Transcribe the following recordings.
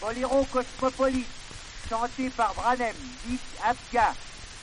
Boléro cosmopolite, chanté par Branem, dit Afghan.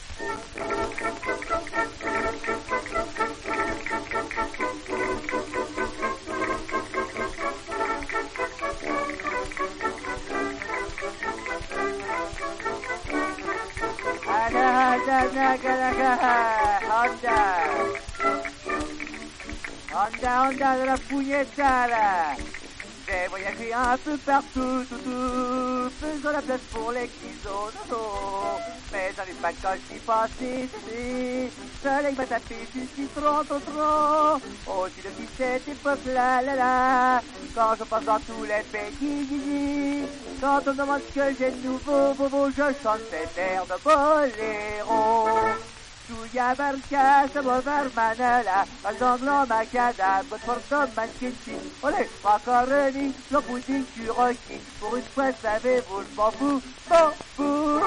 Honda de la puñetara. J'ai voyagé un peu partout, faisant la place pour les kisos, mais j'en ai pas quand j'y passé, soleil m'a tapé jusqu'à trop, aussi depuis cette époque-là, quand je passe dans tous les pays, quand on me demande ce que j'ai de nouveau, je chante cet air de boléro. Suya barca, samovar manala, aldonglo macada, godforto mankinti, olé, macaroni, le pudding du Rocky, pour une fois savez-vous le bambou, bambou.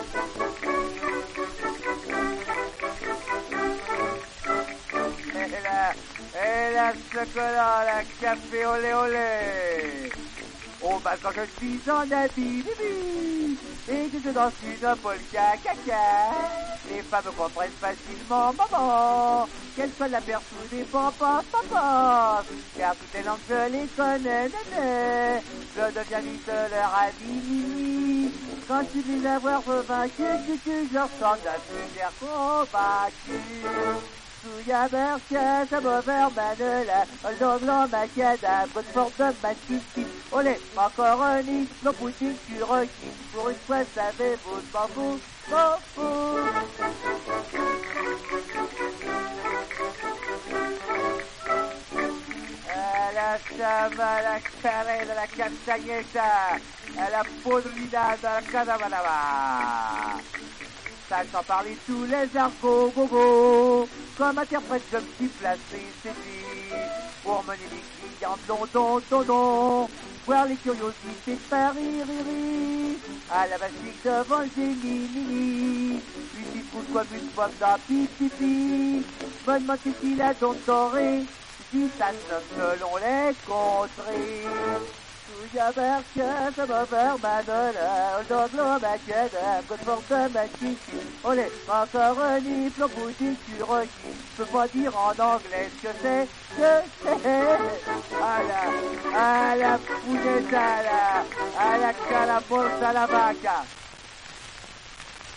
Et la chocolat, la café, olé, olé. Oh, bah quand je suis en habit, et que je danse une polka, caca, les femmes comprennent facilement, maman, qu'elles soient la perso des papas, car toutes les langues je les connais, néné, je deviens vite leur ami, quand tu vis avoir vaincu, je ressens de la super convaincue. Suya berka, samovar manela, aldonglo macada, godforto mankinti, olé, macaroni, le pudding du Rocky, pour une fois savez-vous le bambou, bambou. La chava, la carré de la castagneta, la podrida de la cadavanava. Ça sans parler tous les argots, gogo, comme interprète je me suis placé, c'est dit, pour mener les clients, don, voir les curiosités de Paris, à la basique devant le génie, une petite route comme une pomme d'un pipi, bonne moitié qu'il a donc doré, du ça selon les contrées. Suya berka, samovar manela, aldonglo macada, godforto mankinti, olé, macaroni, le pudding du Rocky, je peux pas dire en anglais ce que c'est, à la puñetara, à la calabolsa, la vaca.